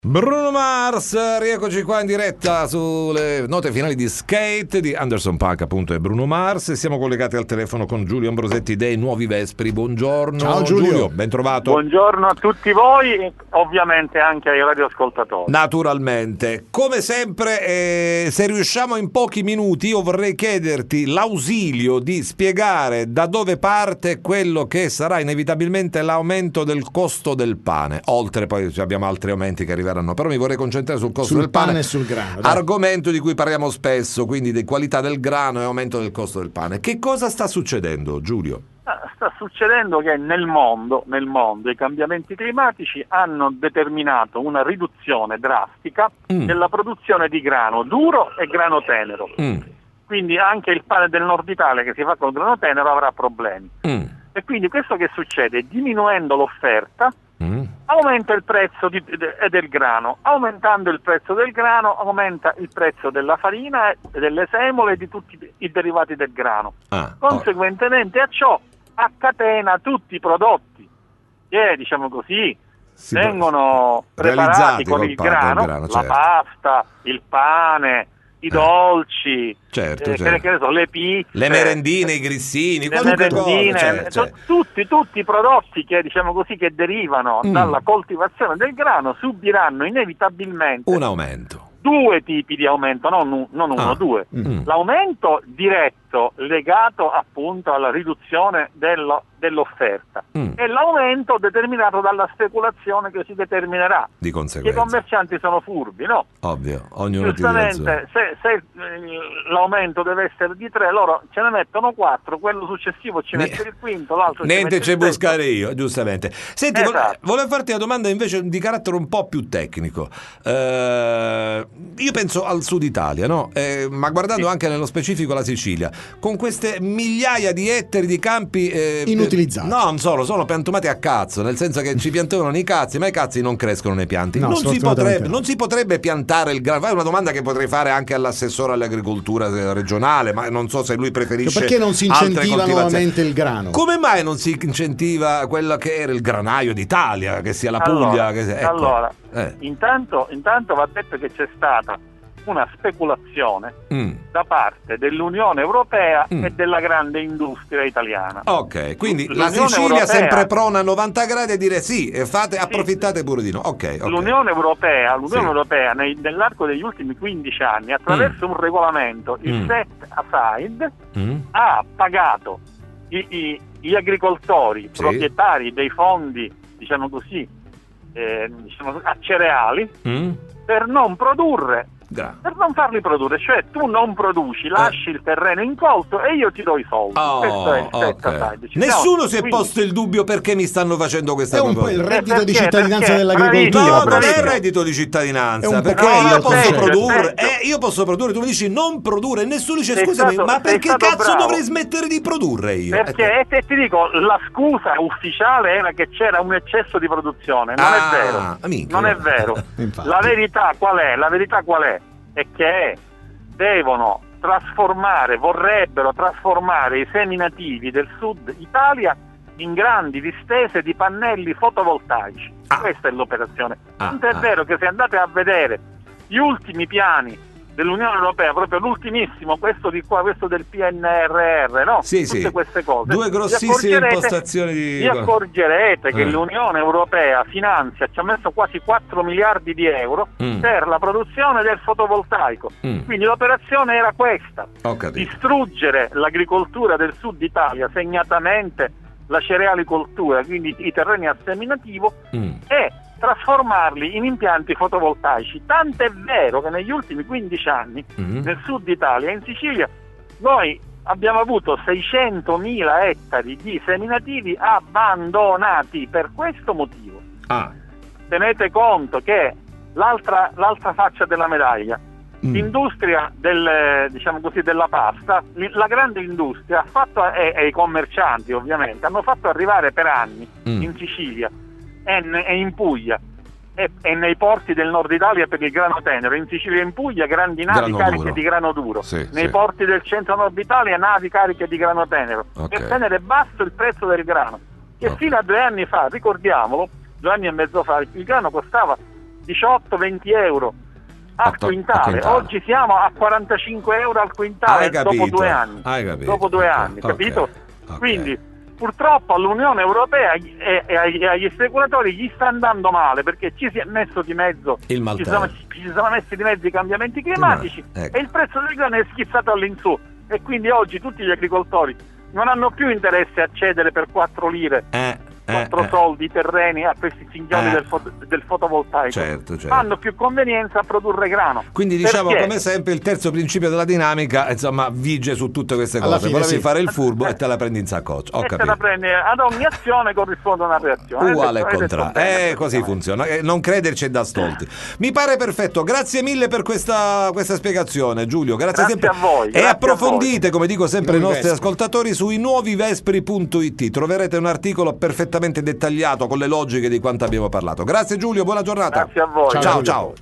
Bruno Mars, rieccoci qua in diretta sulle note finali di Skate di Anderson .Paak, appunto, e Bruno Mars. Siamo collegati al telefono con Giulio Ambrosetti dei Nuovi Vespri. Buongiorno. Ciao Giulio, ben trovato. Buongiorno a tutti voi e ovviamente anche ai radioascoltatori. Naturalmente, come sempre, se riusciamo in pochi minuti, io vorrei chiederti l'ausilio di spiegare da dove parte quello che sarà inevitabilmente l'aumento del costo del pane. Oltre, poi abbiamo altri aumenti che arriveranno, però mi vorrei concentrare sul costo del pane e sul grano, argomento di cui parliamo spesso, quindi di qualità del grano e aumento del costo del pane. Che cosa sta succedendo, Giulio? Sta succedendo che nel mondo i cambiamenti climatici hanno determinato una riduzione drastica della produzione di grano duro e grano tenero. Quindi anche il pane del nord Italia che si fa con grano tenero avrà problemi. E quindi questo che succede? Diminuendo l'offerta, aumenta il prezzo del grano. Aumentando il prezzo del grano aumenta il prezzo della farina e delle semole e di tutti i derivati del grano. Conseguentemente a ciò accatena tutti i prodotti che, diciamo così, vengono preparati con il grano, la pasta, il pane, i dolci, certo. Che ne so, le pizze, le merendine, i grissini, tutti i prodotti che, diciamo così, che derivano dalla coltivazione del grano subiranno inevitabilmente un aumento. Due tipi di aumento, non uno, due. L'aumento diretto legato appunto alla riduzione dell'offerta e l'aumento determinato dalla speculazione che si determinerà. Di conseguenza. I commercianti sono furbi, no? Ovvio, ognuno giustamente se l'aumento deve essere di 3, loro ce ne mettono 4, quello successivo ci mette il quinto, l'altro niente ci mette il buscare io, giustamente. Senti, esatto. volevo farti una domanda invece di carattere un po' più tecnico. Io penso al sud Italia, no? Ma guardando anche nello specifico la Sicilia, con queste migliaia di ettari di campi inutilizzati. No, non solo, sono piantumati a cazzo, nel senso che ci piantavano i cazzi, ma i cazzi non crescono nei pianti. No, non si potrebbe piantare il grano. È una domanda che potrei fare anche all'assessore all'agricoltura regionale, ma non so se lui preferisce. Perché non si incentiva nuovamente il grano? Come mai non si incentiva quello che era il granaio d'Italia, che sia la Puglia? Intanto va detto che c'è stata una speculazione da parte dell'Unione Europea e della grande industria italiana. Ok, quindi la Sicilia è sempre prona a 90 gradi a dire sì, e approfittate pure di no. Okay. L'Unione Europea nell'arco degli ultimi 15 anni, attraverso un regolamento, il set aside, ha pagato gli agricoltori proprietari dei fondi, diciamo così, a cereali, per non farli produrre, cioè tu non produci, lasci il terreno incolto e io ti do i soldi. Questo è il set aside. Nessuno si è posto il dubbio perché mi stanno facendo questa cosa. È un po' il reddito di cittadinanza dell'agricoltura. No, non è il reddito di cittadinanza, perché io posso produrre, tu mi dici non produrre, nessuno dice scusami, ma perché cazzo dovrei smettere di produrre io? Perché ti dico, la scusa ufficiale era che c'era un eccesso di produzione, non è vero. Non è vero. La verità qual è? È che vorrebbero trasformare i seminativi del sud Italia in grandi distese di pannelli fotovoltaici. Questa è l'operazione. Tanto è vero che se andate a vedere gli ultimi piani dell'Unione Europea, proprio l'ultimissimo, questo del PNRR, no? Tutte queste cose. Due grossissime impostazioni vi accorgerete che l'Unione Europea finanzia, ci ha messo quasi 4 miliardi di euro per la produzione del fotovoltaico. Quindi l'operazione era questa: distruggere l'agricoltura del sud Italia, segnatamente la cerealicoltura, quindi i terreni a seminativo, e trasformarli in impianti fotovoltaici. Tant'è vero che negli ultimi 15 anni nel sud Italia, in Sicilia, noi abbiamo avuto 600.000 ettari di seminativi abbandonati per questo motivo. Tenete conto che l'altra faccia della medaglia, l'industria della pasta, la grande industria e i commercianti ovviamente hanno fatto arrivare per anni in Sicilia e in Puglia e nei porti del nord Italia per il grano tenero, in Sicilia e in Puglia grandi navi cariche di grano duro, nei porti del centro nord Italia navi cariche di grano tenero, per tenere basso il prezzo del grano, che fino a 2 anni fa, ricordiamolo, 2 anni e mezzo fa, il grano costava 18-20 euro al quintale. Oggi siamo a 45 euro al quintale dopo 2 anni. Dopo 2 anni, capito? Quindi purtroppo all'Unione Europea e agli speculatori gli sta andando male, perché ci si è messo di mezzo ci sono messi di mezzo i cambiamenti climatici, e il prezzo del grano è schizzato all'insù, e quindi oggi tutti gli agricoltori non hanno più interesse a cedere per 4 lire 4 soldi i terreni a questi signori del fotovoltaico. Certo. Hanno più convenienza a produrre grano. Quindi diciamo, come sempre, il terzo principio della dinamica, insomma, vige su tutte queste cose. Volevi fare il furbo e te la prendi in saccoccia. Ho capito. Te la prendi, ad ogni azione corrisponde una reazione. Uguale e contrario. Così funziona. Non crederci è da stolti. Mi pare perfetto. Grazie mille per questa spiegazione, Giulio. Grazie sempre a voi. E approfondite, come dico sempre ai nostri ascoltatori, sui nuovivespri.it. Troverete un articolo perfettamente dettagliato con le logiche di quanto abbiamo parlato. Grazie Giulio, buona giornata. Grazie a voi. Ciao.